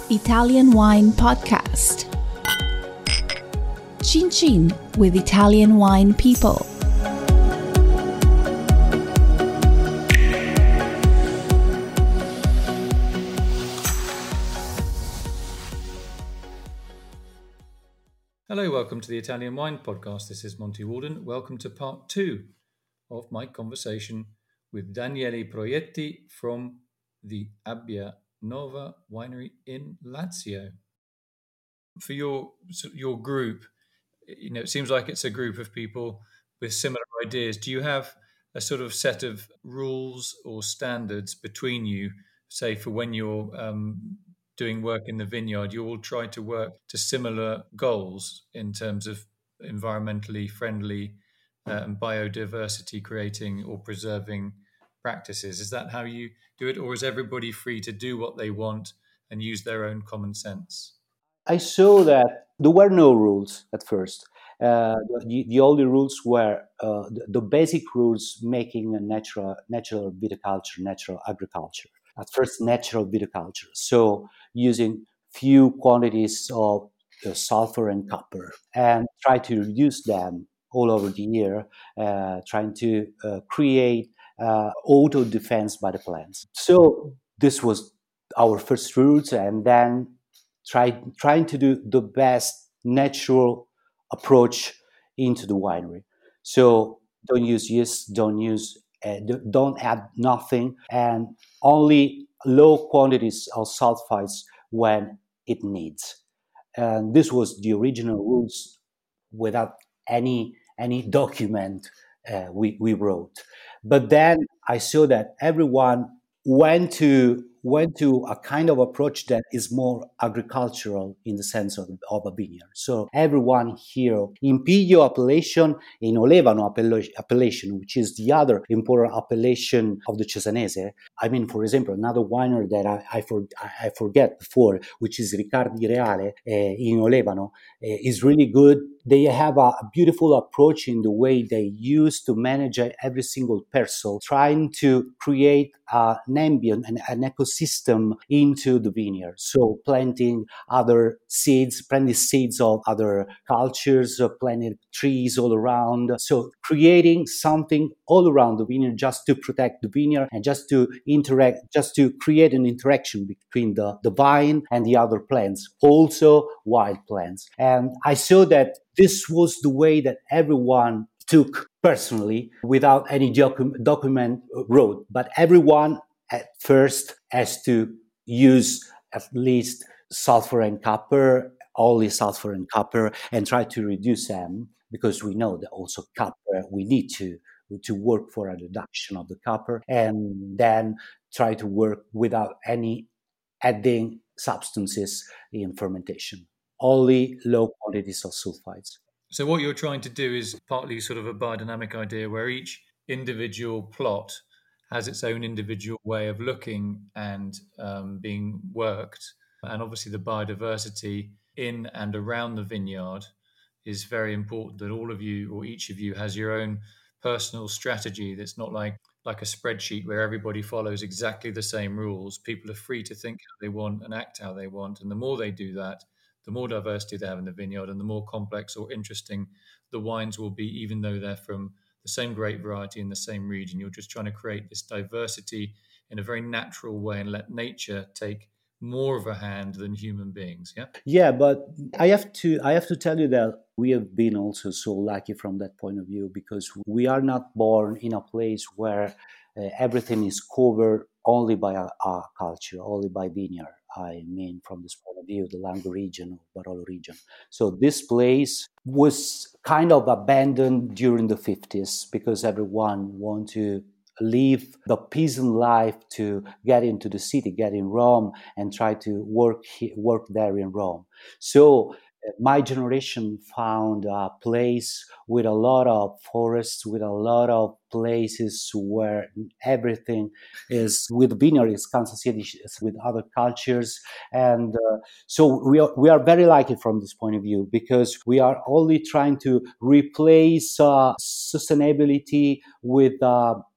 Italian Wine Podcast. Chin Chin with Italian wine people. Hello, welcome to the Italian Wine Podcast. This is Monty Walden. Welcome to part 2 of my conversation with Daniele Proietti from the Abbia Nova Winery in Lazio. For your group, it seems like it's a group of people with similar ideas. Do you have a sort of set of rules or standards between you, say for when you're doing work in the vineyard? You all try to work to similar goals in terms of environmentally friendly and biodiversity creating or preserving practices. Is that how you do it, or is everybody free to do what they want and use their own common sense? I saw that there were no rules at first. The only rules were the basic rules making a natural viticulture, natural agriculture. At first, natural viticulture. So using few quantities of sulfur and copper and try to reduce them all over the year, trying to create auto defense by the plants. So this was our first rules, and then trying to do the best natural approach into the winery. So don't use yeast, don't add nothing, and only low quantities of sulfites when it needs. And this was the original rules without any document we wrote. But then I saw that everyone went to a kind of approach that is more agricultural in the sense of a vineyard. So everyone here in Piglio appellation, in Olevano appellation, which is the other important appellation of the Cesanese. I mean, for example, another winery that I forget before, which is Riccardi Reale in Olevano, is really good. They have a beautiful approach in the way they use to manage every single parcel, trying to create an ambient and an ecosystem into the vineyard. So planting seeds of other cultures, planting trees all around. So creating something all around the vineyard just to protect the vineyard and just to create an interaction between the vine and the other plants, also wild plants. And I saw that this was the way that everyone took personally without any document wrote. But everyone at first has to use at least sulfur and copper, only sulfur and copper, and try to reduce them, because we know that also copper, we need to work for a reduction of the copper, and then try to work without any adding substances in fermentation. Only low quantities of sulfites. So what you're trying to do is partly sort of a biodynamic idea where each individual plot has its own individual way of looking and being worked. And obviously the biodiversity in and around the vineyard is very important, that all of you or each of you has your own personal strategy that's not like a spreadsheet where everybody follows exactly the same rules. People are free to think how they want and act how they want. And the more they do that, the more diversity they have in the vineyard and the more complex or interesting the wines will be, even though they're from the same grape variety in the same region. You're just trying to create this diversity in a very natural way and let nature take more of a hand than human beings. Yeah, but I have to tell you that we have been also so lucky from that point of view, because we are not born in a place where everything is covered only by a culture, only by vineyard. I mean, from this point of view, the Lango region, or Barolo region. So this place was kind of abandoned during the 50s because everyone wanted to leave the peasant life to get into the city, get in Rome, and try to work there in Rome. So my generation found a place with a lot of forests, with a lot of places where everything is with vineyard is associated with other cultures, and so we are very lucky from this point of view, because we are only trying to replace sustainability with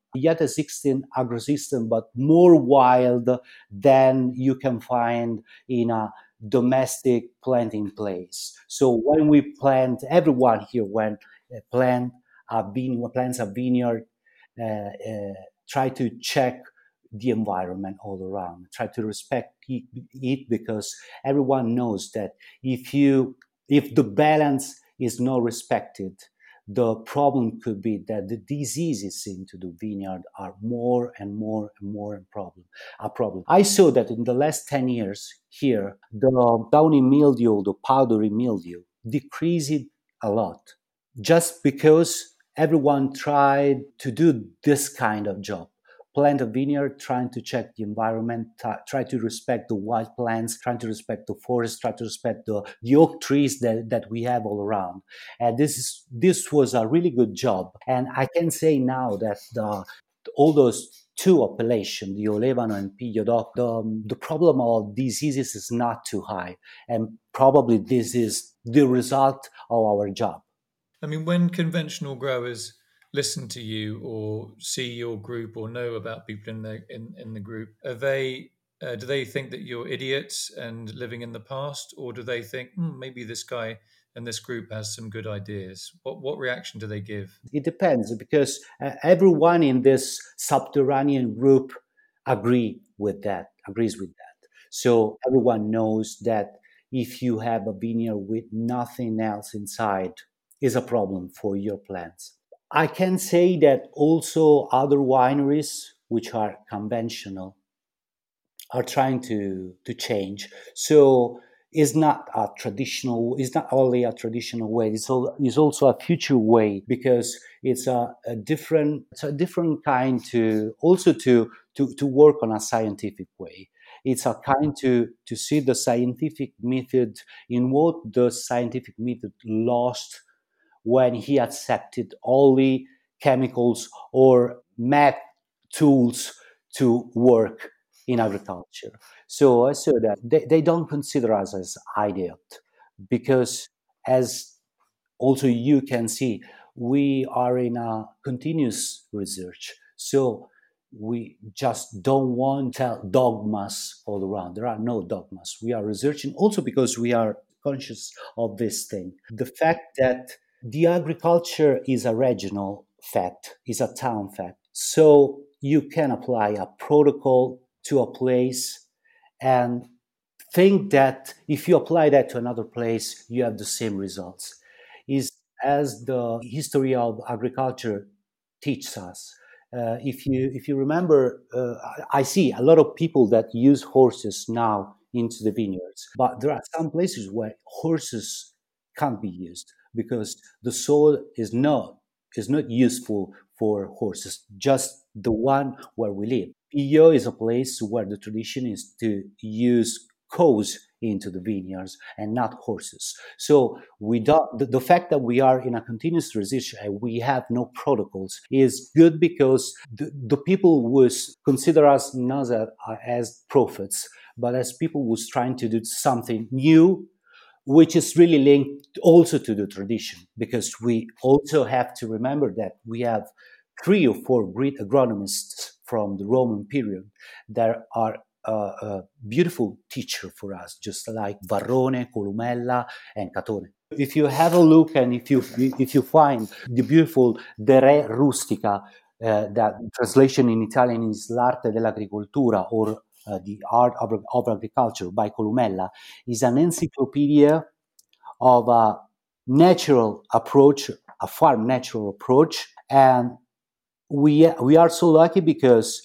yet existing agrosystem, but more wild than you can find in a domestic planting place. So when we plant, everyone here when plants a vineyard, uh, try to check the environment all around, try to respect it, because everyone knows that if the balance is not respected, the problem could be that the diseases into the vineyard are more and more and more a problem. I saw that in the last 10 years here, the downy mildew, the powdery mildew, decreased a lot, just because everyone tried to do this kind of job. Plant a vineyard, trying to check the environment, try to respect the wild plants, trying to respect the forest, try to respect the oak trees that we have all around. And this was a really good job. And I can say now that all those two appellations, the Olevano and Piglio d'Oc, the problem of diseases is not too high. And probably this is the result of our job. I mean, when conventional growers listen to you or see your group or know about people in the group, are they do they think that you're idiots and living in the past, or do they think maybe this guy and this group has some good ideas? What reaction do they give? It depends, because everyone in this subterranean group agrees with that. So everyone knows that if you have a vineyard with nothing else inside, is a problem for your plants. I can say that also other wineries, which are conventional, are trying to change. So it's not only a traditional way, it's also a future way, because it's a different kind to work on a scientific way. It's a kind to see the scientific method in what the scientific method lost when he accepted only chemicals or math tools to work in agriculture. So I saw that they don't consider us as idiot, because, as also you can see, we are in a continuous research. So we just don't want to tell dogmas all around. There are no dogmas. We are researching also because we are conscious of this thing. The fact that the agriculture is a regional fact, is a town fact. So you can apply a protocol to a place and think that if you apply that to another place, you have the same results. Is as the history of agriculture teaches us. If you remember, I see a lot of people that use horses now into the vineyards, but there are some places where horses can't be used because the soil is not useful for horses. Just the one where we live. Iyo is a place where the tradition is to use cows into the vineyards and not horses. So we don't, the fact that we are in a continuous transition and we have no protocols is good, because the people was consider us not as prophets, but as people who's trying to do something new, which is really linked also to the tradition, because we also have to remember that we have 3 or 4 great agronomists from the Roman period that are a beautiful teacher for us, just like Varrone, Columella, and Catone. If you have a look and if you find the beautiful De Re Rustica, that translation in Italian is L'arte dell'agricoltura, or the art of agriculture by Columella, is an encyclopedia of a natural approach, a farm natural approach, and we are so lucky because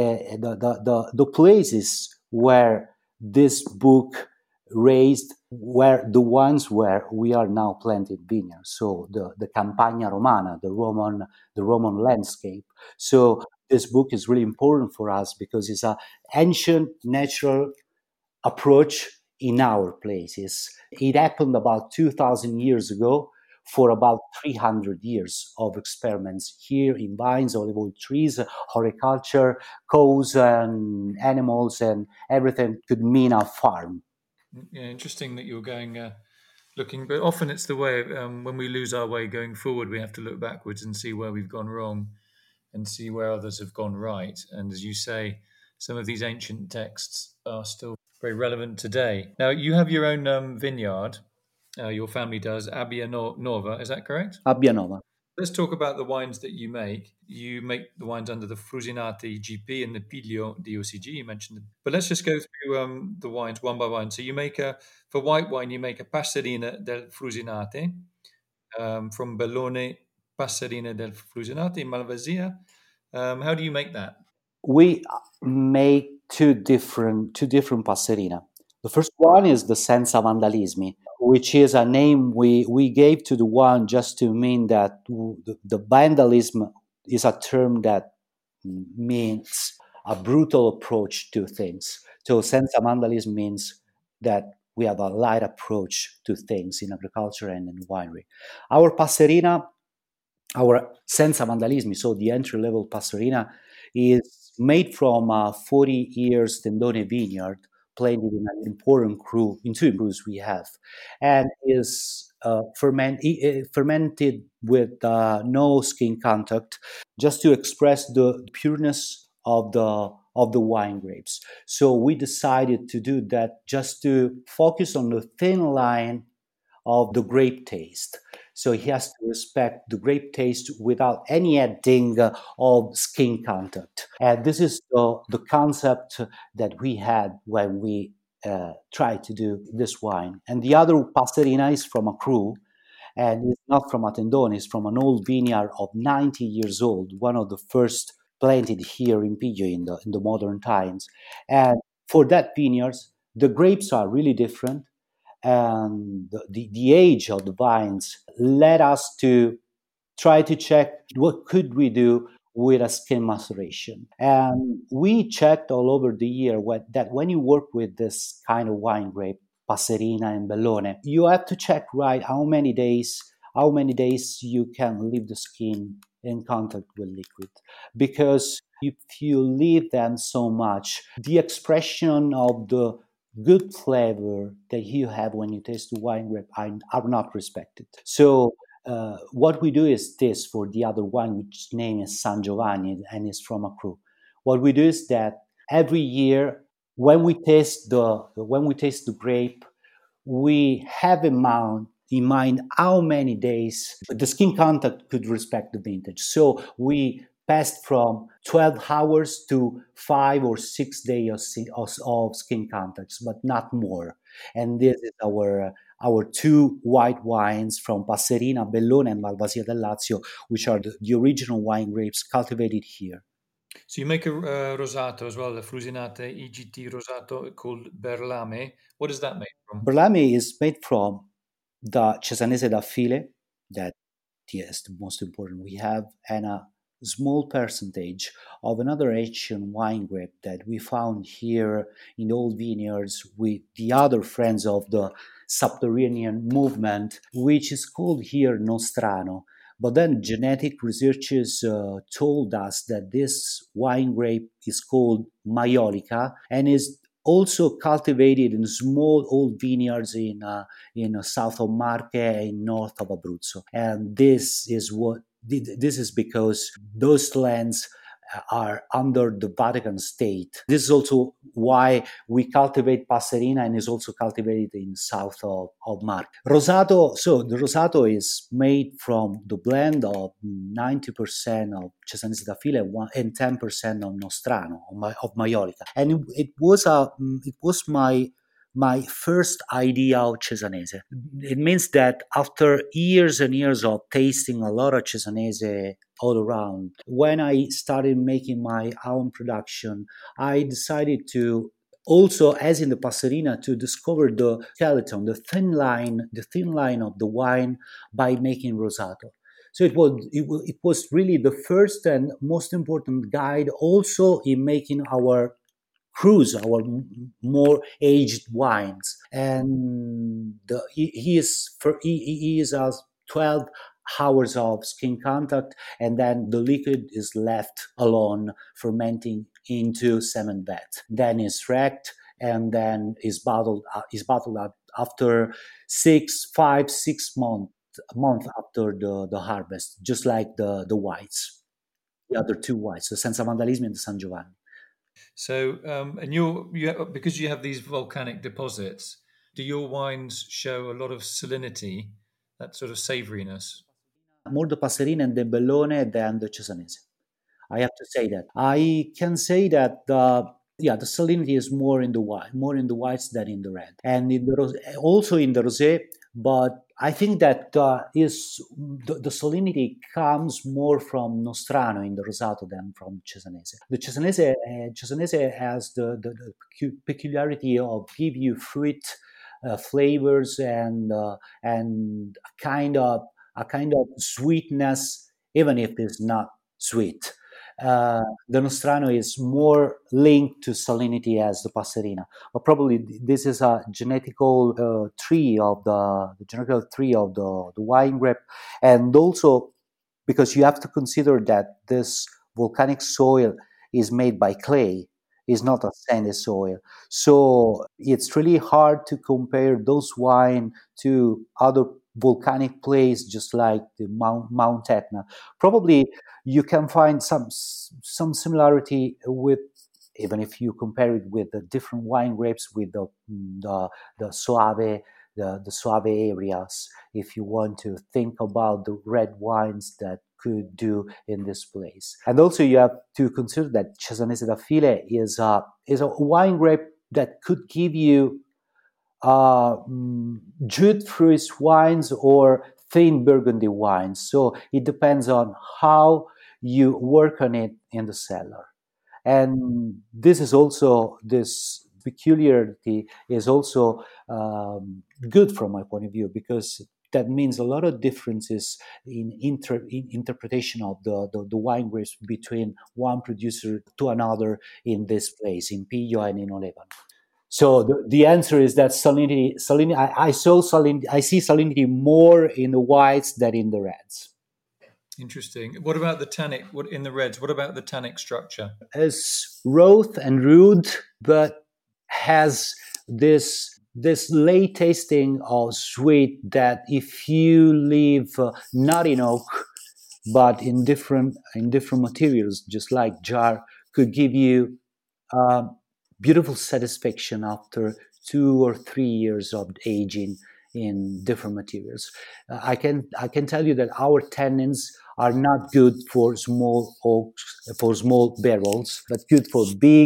the places where this book raised were the ones where we are now planting vineyards. So the Campagna Romana, the Roman landscape. So this book is really important for us because it's an ancient natural approach in our places. It happened about 2,000 years ago, for about 300 years of experiments here in vines, olive oil trees, horticulture, cows and animals, and everything could mean a farm. Yeah, interesting that you're going looking, but often it's the way when we lose our way going forward, we have to look backwards and see where we've gone wrong. and see where others have gone right. And as you say, some of these ancient texts are still very relevant today. Now, you have your own vineyard. Your family does, Abbia Nova. Is that correct? Abbianova. Let's talk about the wines that you make. You make the wines under the Frusinate GP and the Piglio DOCG. You mentioned them. But let's just go through the wines one by one. So you make for white wine, you make a Passerina del Frusinate from Bellone, Passerina del Frusinate in Malvasia. How do you make that? We make two different Passerina. The first one is the Senza Vandalismi, which is a name we gave to the one just to mean that the vandalism is a term that means a brutal approach to things. So Senza Vandalism means that we have a light approach to things in agriculture and in winery. Our Passerina, our Senza Vandalismi, so the entry level Passerina, is made from 40 years Tendone vineyard planted in an important cru, in two crus we have, and is fermented with no skin contact, just to express the pureness of the wine grapes. So we decided to do that just to focus on the thin line of the grape taste. So he has to respect the grape taste without any adding of skin contact. And this is the concept that we had when we tried to do this wine. And the other Passerina is from a cru, and it's not from a Tendone, it's from an old vineyard of 90 years old, one of the first planted here in Piglio in the modern times. And for that vineyards, the grapes are really different, and the age of the vines led us to try to check what could we do with a skin maceration. And we checked all over the year that when you work with this kind of wine grape, Passerina and Bellone, you have to check right how many days you can leave the skin in contact with liquid, because if you leave them so much, the expression of the good flavor that you have when you taste the wine grape are not respected. So what we do is this for the other one, which name is San Giovanni and is from a cru. What we do is that every year when we taste the grape, we have in mind how many days the skin contact could respect the vintage. So we passed from 12 hours to 5 or 6 days of skin contacts, but not more. And this is our two white wines from Passerina, Bellone, and Malvasia del Lazio, which are the original wine grapes cultivated here. So you make a rosato as well, the Frusinate EGT rosato called Berlame. What is that made from? Berlame is made from the Cesanese d'Affile, that is the most important we have, and a small percentage of another Asian wine grape that we found here in old vineyards with the other friends of the subterranean movement, which is called here Nostrano. But then genetic researchers told us that this wine grape is called Maiolica and is also cultivated in small old vineyards in south of Marche and north of Abruzzo. And this is because those lands are under the Vatican State. This is also why we cultivate Passerina, and is also cultivated in south of Marche. Rosato, so the Rosato is made from the blend of 90% of Cesanese d'Affile and 10% of Nostrano, of Maiolica. And it was my first idea of Cesanese. It means that after years and years of tasting a lot of Cesanese all around, when I started making my own production, I decided to also, as in the Passerina, to discover the skeleton, the thin line of the wine by making Rosato. So it was really the first and most important guide also in making our crus, our more aged wines. And he is 12 hours of skin contact, and then the liquid is left alone fermenting into cement vat. Then is wrecked, and then is bottled up after 6 months after the harvest, just like the whites. the other two wines, so Senza Vandalismi and San Giovanni. So, and because you have these volcanic deposits, do your wines show a lot of salinity, that sort of savouriness? More the Passerina and the Bellone than the Cesanese. I have to say that. I can say that the salinity is more in the whites than in the red, and also in the rosé. But I think that is the salinity comes more from Nostrano in the Rosato than from Cesanese. The Cesanese has the peculiarity of give you fruit flavors and a kind of sweetness, even if it's not sweet. The Nostrano is more linked to salinity as the Passerina, but probably this is a genetical tree of the genetical tree of the wine grape, and also because you have to consider that this volcanic soil is made by clay, is not a sandy soil, so it's really hard to compare those wine to other volcanic places just like the Mount Etna. Probably you can find some similarity with, even if you compare it with the different wine grapes with the Soave, the Soave areas, if you want to think about the red wines that could do in this place. And also you have to consider that Cesanese da File is a wine grape that could give you jute fruit wines or thin Burgundy wines. So it depends on how you work on it in the cellar. And this peculiarity is also good from my point of view, because that means a lot of differences in interpretation of the wine grapes between one producer to another in this place, in Piglio and in Olevan. So the answer is that salinity. I see salinity more in the whites than in the reds. Interesting. What about the tannic? What in the reds? What about the tannic structure? As rough and rude, but has this late tasting of sweet that if you leave not in oak but in different materials, just like jar, could give you uh, beautiful satisfaction after 2 or 3 years of aging in different materials. I can tell you that our tannins are not good for small oaks, for small barrels, but good for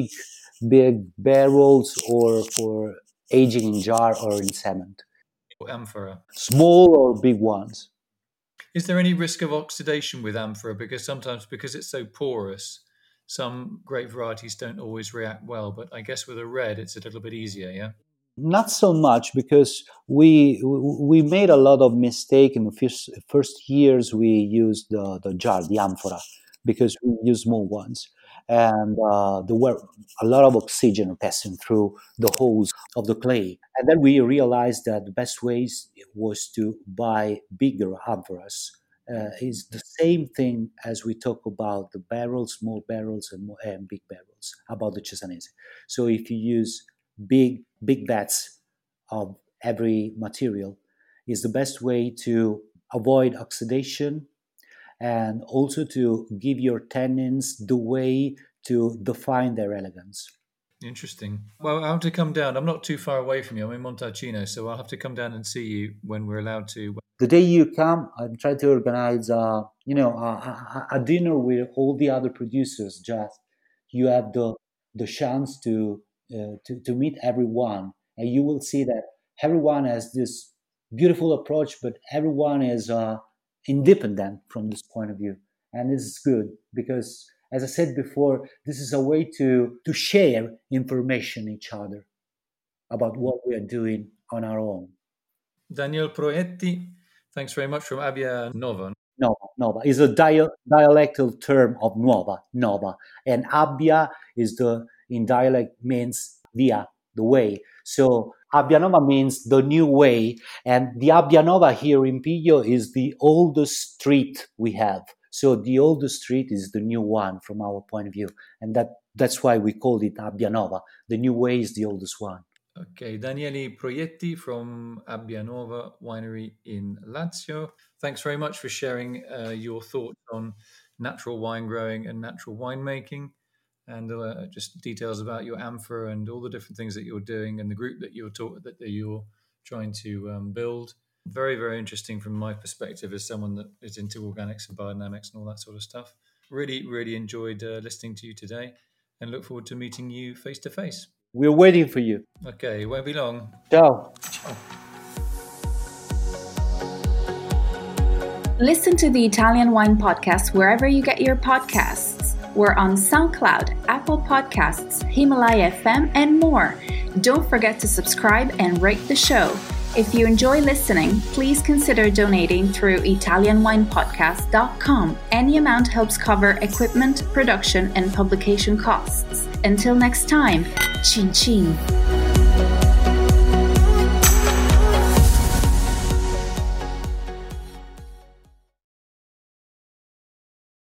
big barrels or for aging in jar or in cement. Or amphora? Small or big ones. Is there any risk of oxidation with amphora? Because sometimes, because it's so porous, some grape varieties don't always react well. But I guess with a red, it's a little bit easier. Yeah. Not so much, because we made a lot of mistake in the first years. We used the jar, the amphora, because we used small ones, and there were a lot of oxygen passing through the holes of the clay. And then we realized that the best ways was to buy bigger amphoras. Is the same thing as we talk about the barrels, small barrels and big barrels about the Cesanese. So if you use big bets of every material, is the best way to avoid oxidation and also to give your tannins the way to define their elegance. Interesting. Well, I'll have to come down. I'm not too far away from you. I'm in Montalcino, so I'll have to come down and see you when we're allowed to. The day you come, I'm trying to organize a dinner with all the other producers. Just you have the chance to meet everyone, and you will see that everyone has this beautiful approach, but everyone is independent from this point of view, and this is good because, as I said before, this is a way to share information each other about what we are doing on our own. Daniel Proietti, thanks very much from Abbia Nova. Nova is a dialectal term of Nova, and Abbia is the in dialect means via, the way. So Abbia Nova means the new way, and the Abbia Nova here in Piglio is the oldest street we have. So the oldest street is the new one from our point of view, and that's why we called it Abbia Nova. The new way is the oldest one. Okay, Daniele Proietti from Abbianova Winery in Lazio. Thanks very much for sharing your thoughts on natural wine growing and natural winemaking, and just details about your amphora and all the different things that you're doing and the group that you're trying to build. Very, very interesting from my perspective as someone that is into organics and biodynamics and all that sort of stuff. Really, really enjoyed listening to you today and look forward to meeting you face to face. We're waiting for you. Okay, won't be long. Ciao. Listen to the Italian Wine Podcast wherever you get your podcasts. We're on SoundCloud, Apple Podcasts, Himalaya FM, and more. Don't forget to subscribe and rate the show. If you enjoy listening, please consider donating through ItalianWinePodcast.com. Any amount helps cover equipment, production, and publication costs. Until next time, cin cin.